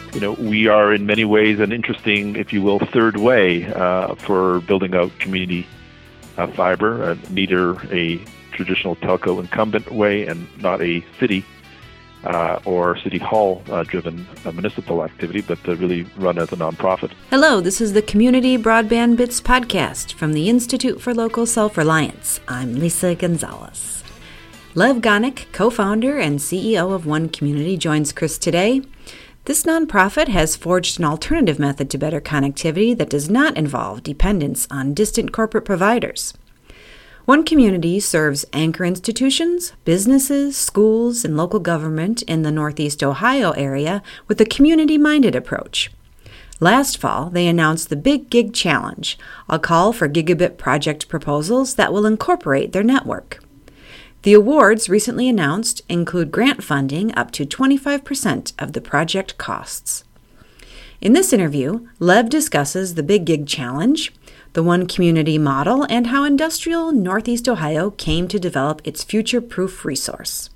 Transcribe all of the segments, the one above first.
We are in many ways an interesting, if you will, third way for building out community fiber, neither a traditional telco incumbent way and not a city or city hall driven municipal activity, but really run as a nonprofit. Hello, this is the Community Broadband Bits podcast from the Institute for Local Self-Reliance. I'm Lisa Gonzalez. Lev Gonick, co-founder and CEO of One Community, joins Chris today. This nonprofit has forged an alternative method to better connectivity that does not involve dependence on distant corporate providers. One Community serves anchor institutions, businesses, schools, and local government in the Northeast Ohio area with a community-minded approach. Last fall, they announced the Big Gig Challenge, a call for gigabit project proposals that will incorporate their network. The awards recently announced include grant funding up to 25% of the project costs. In this interview, Lev discusses the Big Gig Challenge, the One Community model, and how industrial Northeast Ohio came to develop its future-proof resource.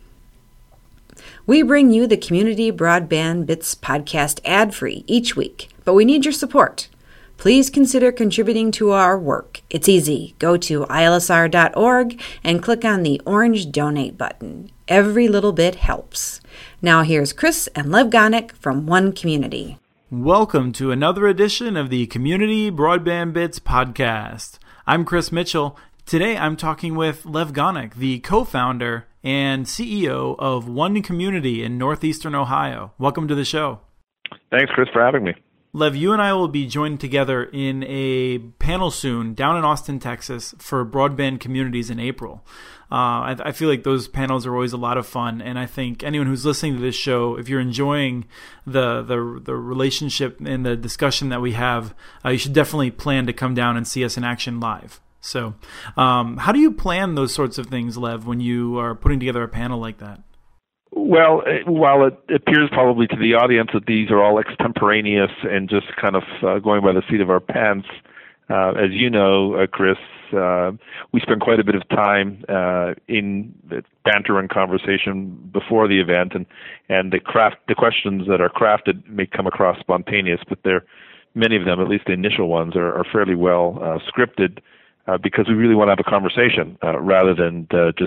We bring you the Community Broadband Bits podcast ad-free each week, but we need your support. Please consider contributing to our work. It's easy. Go to ilsr.org and click on the orange donate button. Every little bit helps. Now here's Chris and Lev Gonick from One Community. Welcome to another edition of the Community Broadband Bits podcast. I'm Chris Mitchell. Today I'm talking with Lev Gonick, the co-founder and CEO of One Community in Northeastern Ohio. Welcome to the show. Thanks, Chris, for having me. Lev, you and I will be joined together in a panel soon down in Austin, Texas for broadband communities in April. I feel like those panels are always a lot of fun, and I think anyone who's listening to this show, if you're enjoying the relationship and the discussion that we have, you should definitely plan to come down and see us in action live. So how do you plan those sorts of things, Lev, when you are putting together a panel like that? Well, while it appears probably to the audience that these are all extemporaneous and just kind of going by the seat of our pants, as you know, Chris, we spend quite a bit of time in banter and conversation before the event, and the questions that are crafted may come across spontaneous, but many of them, at least the initial ones, are fairly well scripted because we really want to have a conversation rather than just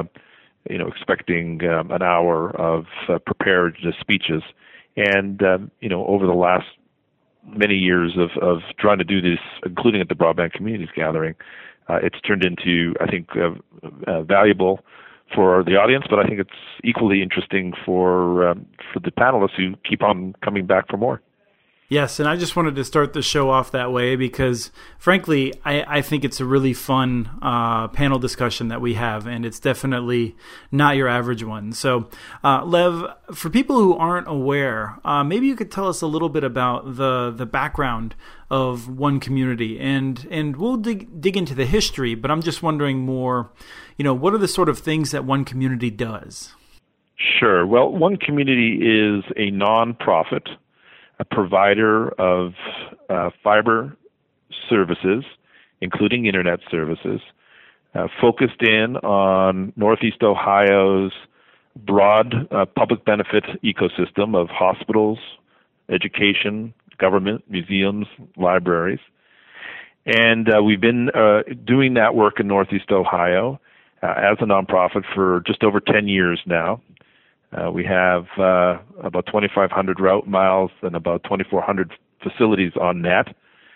expecting an hour of prepared speeches. And, over the last many years of trying to do this, including at the Broadband Communities Gathering, it's turned into, I think, valuable for the audience, but I think it's equally interesting for the panelists who keep on coming back for more. Yes, and I just wanted to start the show off that way because, frankly, I think it's a really fun panel discussion that we have, and it's definitely not your average one. So, Lev, for people who aren't aware, maybe you could tell us a little bit about the background of One Community, and we'll dig into the history, but I'm just wondering more, what are the sort of things that One Community does? Sure. Well, One Community is a nonprofit, a provider of fiber services, including internet services, focused in on Northeast Ohio's broad public benefit ecosystem of hospitals, education, government, museums, libraries. And we've been doing that work in Northeast Ohio as a nonprofit for just over 10 years now. We have about 2,500 route miles and about 2,400 facilities on net.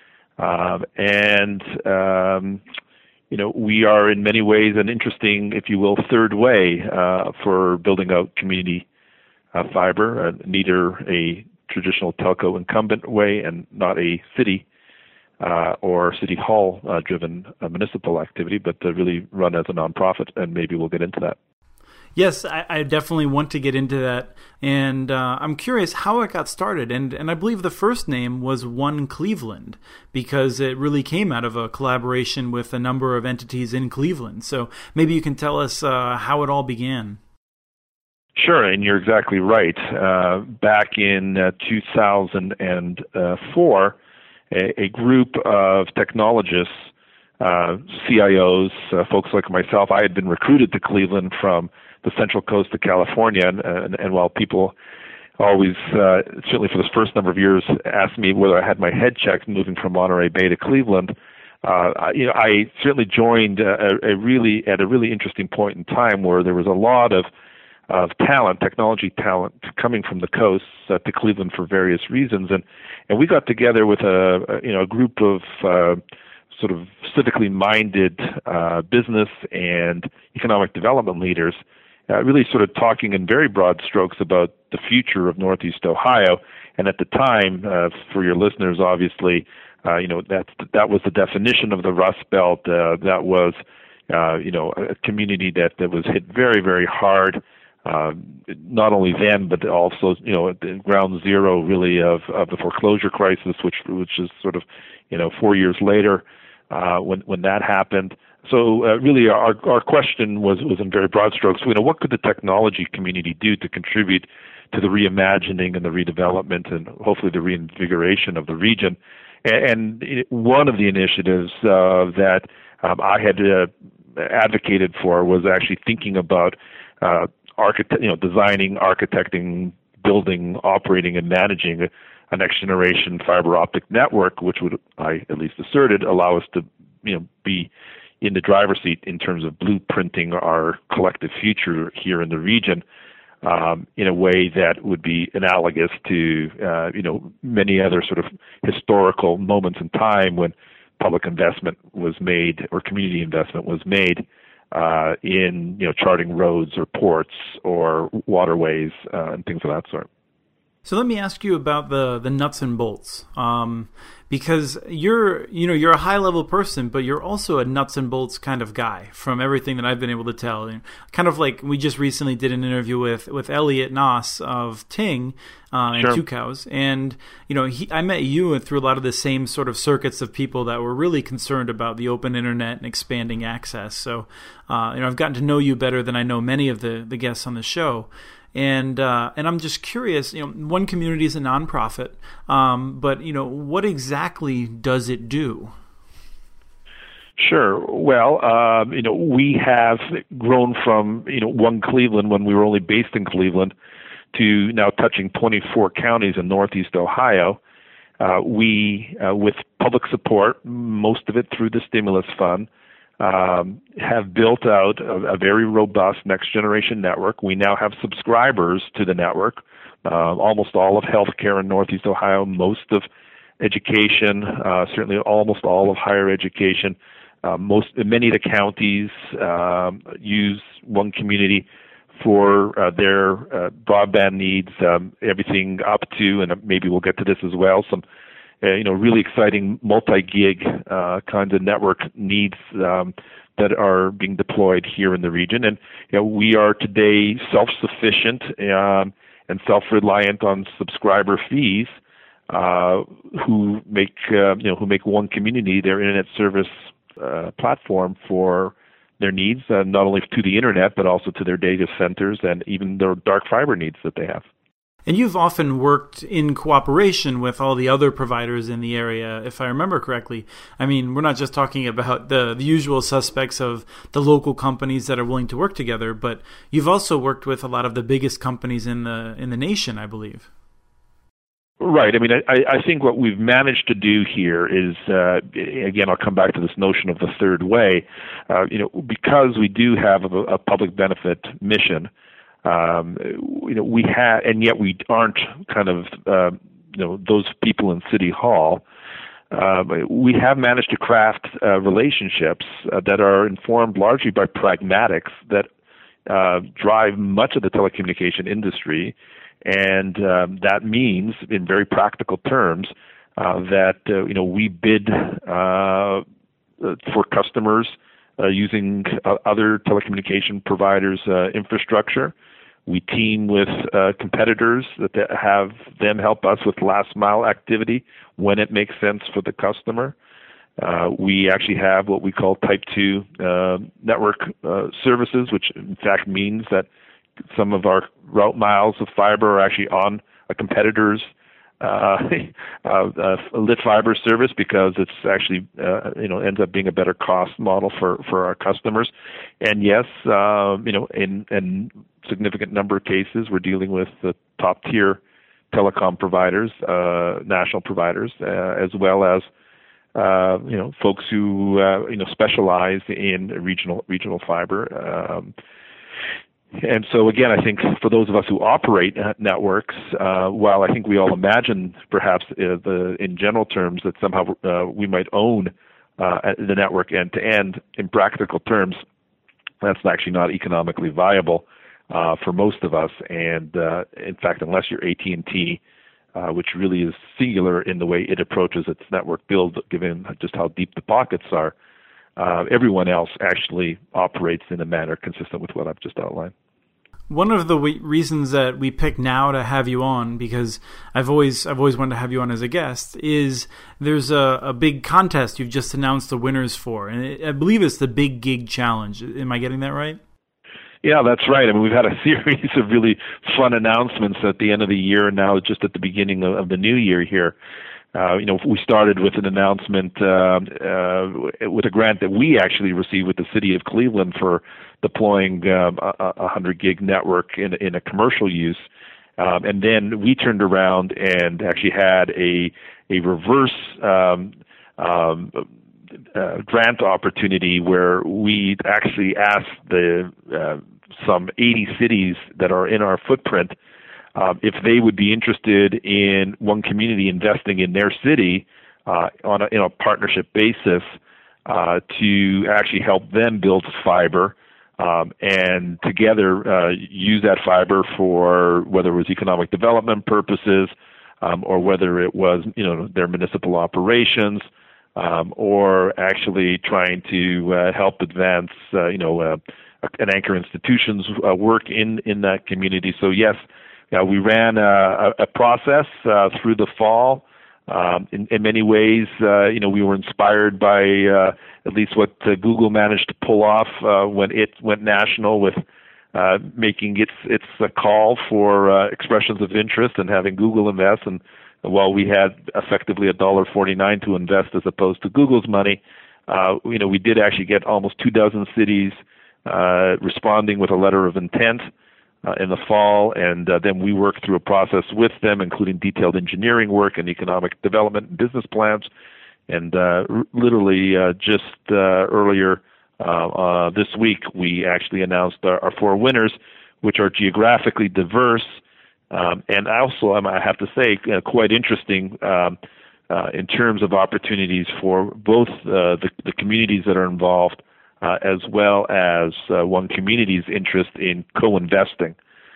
We are in many ways an interesting, if you will, third way for building out community fiber, neither a traditional telco incumbent way and not a city or city hall driven municipal activity, but really run as a nonprofit, and maybe we'll get into that. Yes, I definitely want to get into that, and I'm curious how it got started, and I believe the first name was One Cleveland, because it really came out of a collaboration with a number of entities in Cleveland. So maybe you can tell us how it all began. Sure, and you're exactly right. Back in 2004, a group of technologists, CIOs, folks like myself, I had been recruited to Cleveland from the Central Coast of California, and while people always, certainly for the first number of years, asked me whether I had my head checked moving from Monterey Bay to Cleveland. I certainly joined at a really interesting point in time where there was a lot of talent, technology talent, coming from the coast to Cleveland for various reasons, and we got together with a group of sort of civically minded business and economic development leaders, really sort of talking in very broad strokes about the future of Northeast Ohio. And at the time, for your listeners, obviously, that was the definition of the Rust Belt. That was, a community that was hit very, very hard. Not only then, but also, at the ground zero, really, of the foreclosure crisis, which is sort of, 4 years later, when that happened. So really, our question was in very broad strokes. What could the technology community do to contribute to the reimagining and the redevelopment and hopefully the reinvigoration of the region? And one of the initiatives that I had advocated for was actually thinking about designing, architecting, building, operating, and managing a next generation fiber optic network, which would, I at least asserted, allow us to be in the driver's seat in terms of blueprinting our collective future here in the region, in a way that would be analogous to many other sort of historical moments in time when public investment was made or community investment was made in charting roads or ports or waterways and things of that sort. So let me ask you about the nuts and bolts, because you're a high level person, but you're also a nuts and bolts kind of guy from everything that I've been able to tell. And kind of like we just recently did an interview with Elliot Noss of Ting and Sure. Two Cows, and I met you through a lot of the same sort of circuits of people that were really concerned about the open internet and expanding access. So I've gotten to know you better than I know many of the guests on the show. And I'm just curious, One Community is a nonprofit, but what exactly does it do? Sure. Well, we have grown from One Cleveland when we were only based in Cleveland to now touching 24 counties in Northeast Ohio. We, with public support, most of it through the stimulus fund, have built out a very robust next generation network. We now have subscribers to the network, almost all of healthcare in Northeast Ohio, most of education, certainly almost all of higher education. Many of the counties use One Community for their broadband needs, everything up to, and maybe we'll get to this as well, some really exciting multi-gig kinds of network needs that are being deployed here in the region. And we are today self-sufficient and self-reliant on subscriber fees, who make One Community their internet service platform for their needs, not only to the internet but also to their data centers and even their dark fiber needs that they have. And you've often worked in cooperation with all the other providers in the area, if I remember correctly. I mean, we're not just talking about the usual suspects of the local companies that are willing to work together, but you've also worked with a lot of the biggest companies in the nation, I believe. Right. I mean, I think what we've managed to do here is, again, I'll come back to this notion of the third way, because we do have a public benefit mission. We have, and yet we aren't kind of, those people in City Hall. We have managed to craft relationships that are informed largely by pragmatics that drive much of the telecommunication industry, and that means, in very practical terms, that we bid for customers using other telecommunication providers' infrastructure. We team with competitors that have them help us with last mile activity when it makes sense for the customer. We actually have what we call Type 2 network services, which in fact means that some of our route miles of fiber are actually on a competitor's lit fiber service, because it's actually ends up being a better cost model for our customers. And yes, in significant number of cases, we're dealing with the top tier telecom providers, national providers, as well as folks who specialize in regional fiber. And so again, I think for those of us who operate networks, while I think we all imagine perhaps in general terms that somehow we might own the network end to end, in practical terms, that's actually not economically viable for most of us. And in fact, unless you're AT&T, which really is singular in the way it approaches its network build, given just how deep the pockets are, everyone else actually operates in a manner consistent with what I've just outlined. One of the reasons that we picked now to have you on, because I've always wanted to have you on as a guest, is there's a big contest you've just announced the winners for, and I believe it's the Big Gig Challenge. Am I getting that right? Yeah, that's right. I mean, we've had a series of really fun announcements at the end of the year, and now just at the beginning of the new year here. We started with an announcement with a grant that we actually received with the city of Cleveland for deploying a 100 gig network in a commercial use. And then we turned around and actually had a reverse grant opportunity where we actually asked some 80 cities that are in our footprint if they would be interested in one community investing in their city in a partnership basis to actually help them build fiber and together use that fiber for whether it was economic development purposes or whether it was their municipal operations or actually trying to help advance an anchor institution's work in that community. So yes. We ran a process through the fall. In many ways, we were inspired by at least what Google managed to pull off when it went national with making its call for expressions of interest and having Google invest. And while we had effectively $1.49 to invest as opposed to Google's money, we did actually get almost 24 cities responding with a letter of intent in the fall, and then we worked through a process with them, including detailed engineering work and economic development and business plans. And literally just earlier this week, we actually announced our 4 winners, which are geographically diverse, and also, I have to say, quite interesting in terms of opportunities for both the communities that are involved as well as one community's interest in co-investing.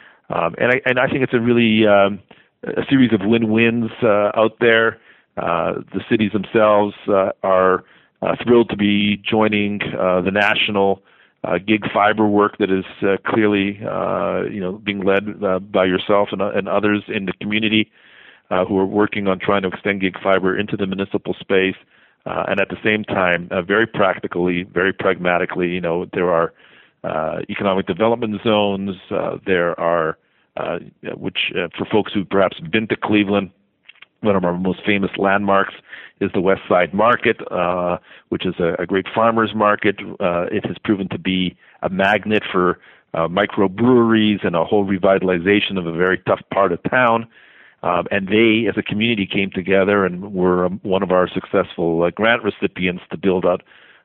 And I think it's a really a series of win-wins out there. The cities themselves are thrilled to be joining the national gig fiber work that is clearly being led by yourself and others in the community who are working on trying to extend gig fiber into the municipal space. And at the same time, very practically, very pragmatically, there are economic development zones. There are, which for folks who've perhaps been to Cleveland, one of our most famous landmarks is the West Side Market, which is a great farmers market. It has proven to be a magnet for microbreweries and a whole revitalization of a very tough part of town. And they, as a community, came together and were one of our successful grant recipients to build out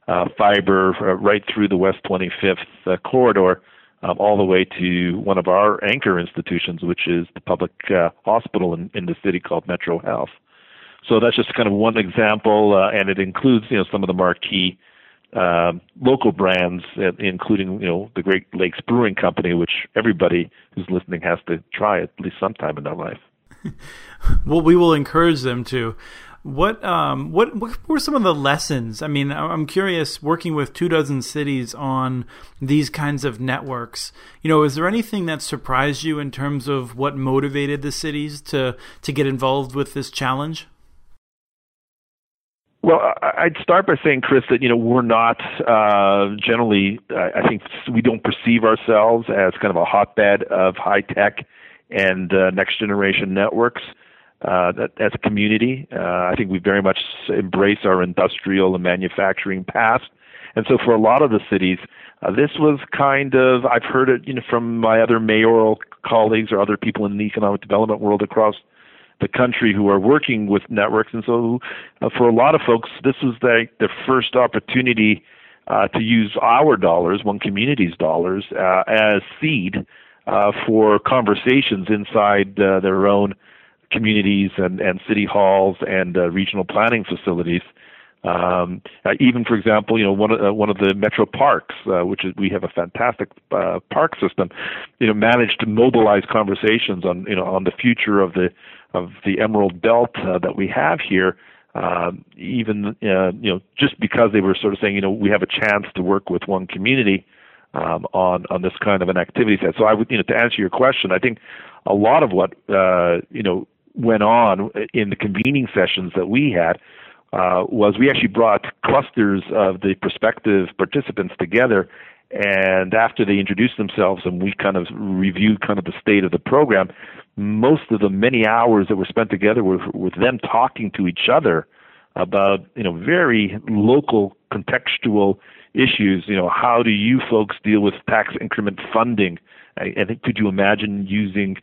fiber right through the West 25th corridor, all the way to one of our anchor institutions, which is the public hospital in the city called Metro Health. So that's just kind of one example, and it includes some of the marquee local brands, including the Great Lakes Brewing Company, which everybody who's listening has to try at least sometime in their life. Well, we will encourage them to. What were some of the lessons? I mean, I'm curious, working with 24 cities on these kinds of networks, is there anything that surprised you in terms of what motivated the cities to get involved with this challenge? Well, I'd start by saying, Chris, that we're not generally. I think we don't perceive ourselves as kind of a hotbed of high tech and next generation networks. As a community, I think we very much embrace our industrial and manufacturing past, and so for a lot of the cities, this was kind of, I've heard it from my other mayoral colleagues or other people in the economic development world across the country who are working with networks. And so for a lot of folks, this is the first opportunity to use our dollars, One Community's dollars, as seed for conversations inside their own communities and city halls and regional planning facilities. Even, for example, one of the metro parks, we have a fantastic park system, managed to mobilize conversations on the future of the Emerald Belt that we have here. Just because they were sort of saying, we have a chance to work with One Community on this kind of an activity set. So I would, to answer your question, I think a lot of what went on in the convening sessions that we had was we actually brought clusters of the prospective participants together, and after they introduced themselves and we kind of reviewed kind of the state of the program, most of the many hours that were spent together were with them talking to each other about very local contextual issues. How do you folks deal with tax increment funding? I think, could you imagine using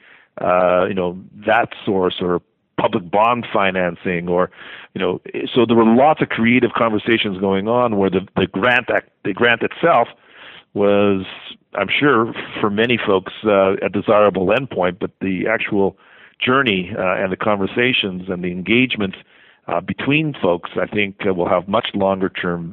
that source, or public bond financing, or so there were lots of creative conversations going on where the grant itself was, I'm sure, for many folks a desirable endpoint, but the actual journey and the conversations and the engagements between folks, I think, will have much longer term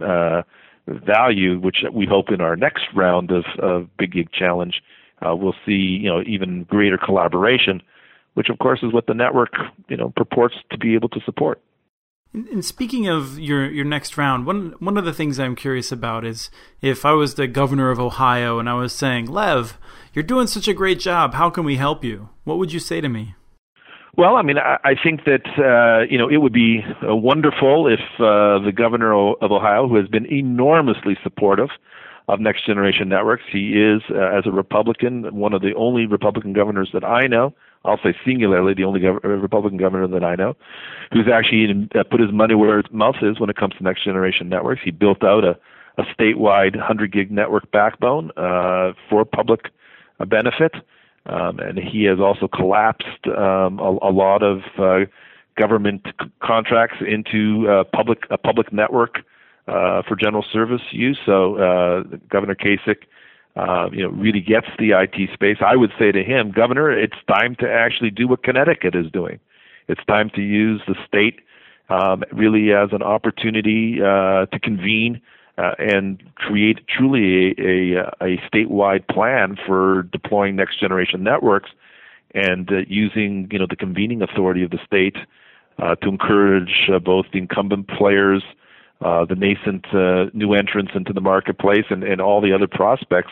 value, which we hope in our next round of Big Gig Challenge we'll see even greater collaboration, which of course is what the network purports to be able to support. And speaking of your next round, one of the things I'm curious about is if I was the governor of Ohio and I was saying, Lev, you're doing such a great job, how can we help you? What would you say to me? Well, I mean, I think that it would be wonderful if the governor of Ohio, who has been enormously supportive of Next Generation Networks, he is, as a Republican, one of the only Republican governors that I know, I'll say singularly the only Republican governor that I know, who's actually put his money where his mouth is when it comes to Next Generation Networks. He built out a statewide 100-gig network backbone for public benefit, and he has also collapsed a lot of government contracts into a public network for general service use. So Governor Kasich really gets the IT space. I would say to him, Governor, it's time to actually do what Connecticut is doing. It's time to use the state really as an opportunity to convene and create truly a statewide plan for deploying next generation networks, and using the convening authority of the state to encourage both the incumbent players, the nascent new entrants into the marketplace, and all the other prospects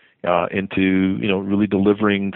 into really delivering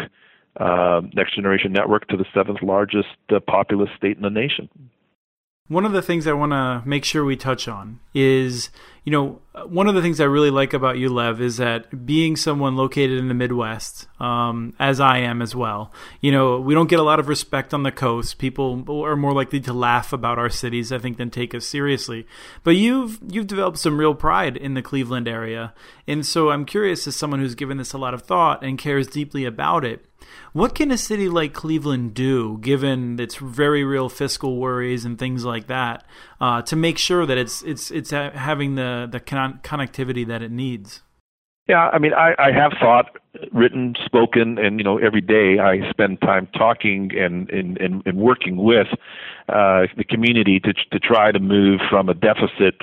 next generation network to the seventh largest populous state in the nation. One of the things I want to make sure we touch on is, one of the things I really like about you, Lev, is that being someone located in the Midwest, as I am as well, we don't get a lot of respect on the coast. People are more likely to laugh about our cities, I think, than take us seriously. But you've developed some real pride in the Cleveland area. And so I'm curious, as someone who's given this a lot of thought and cares deeply about it, what can a city like Cleveland do, given its very real fiscal worries and things like that, to make sure that it's having the connectivity that it needs? Yeah, I mean, I have thought, written, spoken, and every day I spend time talking and working with the community to try to move from a deficit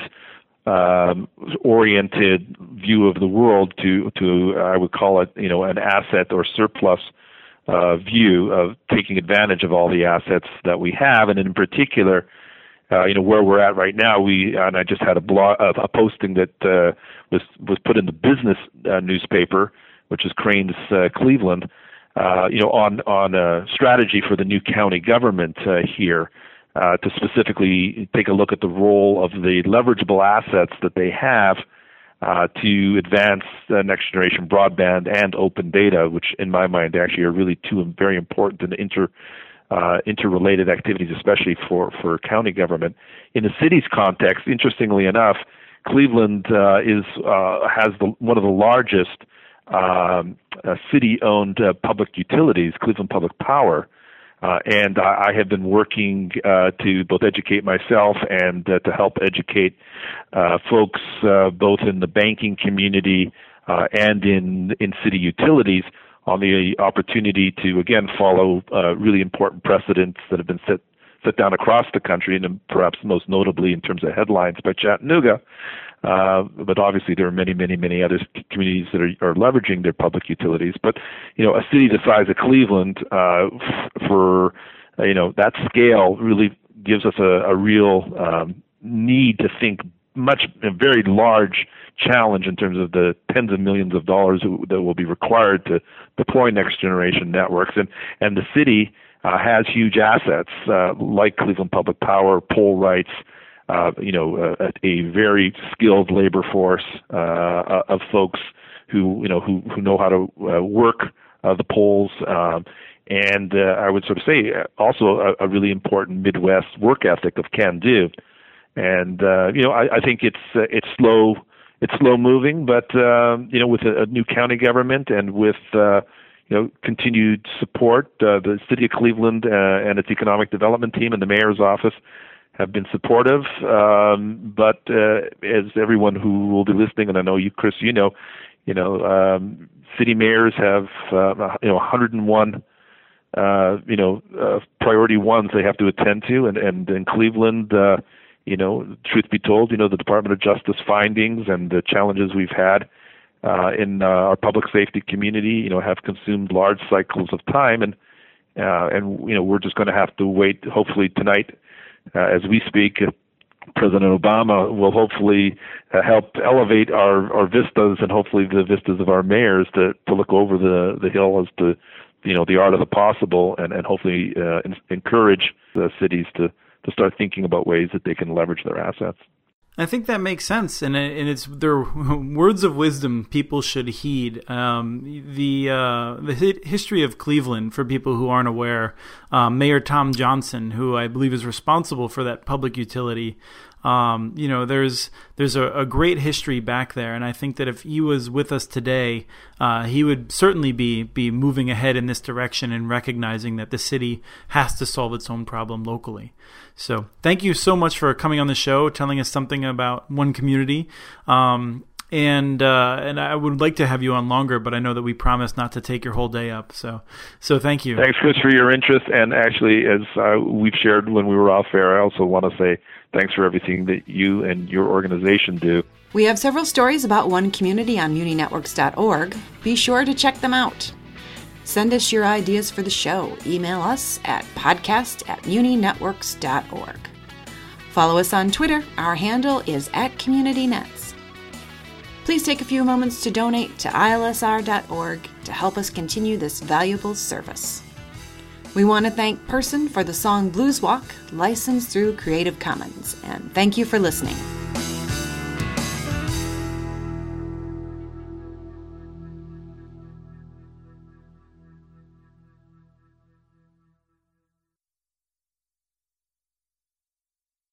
oriented view of the world to I would call it an asset or surplus view of taking advantage of all the assets that we have, and in particular, where we're at right now. And I just had a posting that was put in the business newspaper, which is Crain's Cleveland, on a strategy for the new county government here to specifically take a look at the role of the leverageable assets that they have to advance next generation broadband and open data, which in my mind actually are really two very important and interrelated activities, especially for county government. In the city's context, interestingly enough, Cleveland has one of the largest city-owned public utilities, Cleveland Public Power. And I have been working to both educate myself and to help educate folks both in the banking community and in city utilities on the opportunity to, again, follow really important precedents that have been set down across the country, and perhaps most notably in terms of headlines by Chattanooga. But obviously there are many, many, many other communities that are leveraging their public utilities. But, a city the size of Cleveland, for that scale really gives us a real need to think a very large challenge in terms of the tens of millions of dollars that will be required to deploy next generation networks. And the city has huge assets like Cleveland Public Power, pole rights, a very skilled labor force of folks who know how to work the poles, and I would sort of say also a really important Midwest work ethic of can-do. And I think it's slow moving, but with a new county government and with continued support, the city of Cleveland and its economic development team and the mayor's office have been supportive. But as everyone who will be listening, and I know you, Chris, city mayors have 101 priority ones they have to attend to, and in Cleveland, truth be told, the Department of Justice findings and the challenges we've had in our public safety community, have consumed large cycles of time, and we're just going to have to wait. Hopefully tonight, as we speak, President Obama will hopefully help elevate our vistas and hopefully the vistas of our mayors to look over the hill as to the art of the possible, and hopefully encourage the cities to start thinking about ways that they can leverage their assets. I think that makes sense, and they're words of wisdom people should heed. The history of Cleveland, for people who aren't aware, Mayor Tom Johnson, who I believe is responsible for that public utility, there's a great history back there, and I think that if he was with us today, he would certainly be moving ahead in this direction and recognizing that the city has to solve its own problem locally. So thank you so much for coming on the show, telling us something about One Community. And I would like to have you on longer, but I know that we promised not to take your whole day up. So thank you. Thanks, Chris, for your interest. And actually, as we've shared when we were off air, I also want to say thanks for everything that you and your organization do. We have several stories about One Community on muninetworks.org. Be sure to check them out. Send us your ideas for the show. Email us at podcast@muninetworks.org. Follow us on Twitter. Our handle is @CommunityNets. Please take a few moments to donate to ilsr.org to help us continue this valuable service. We want to thank Person for the song Blues Walk, licensed through Creative Commons, and thank you for listening.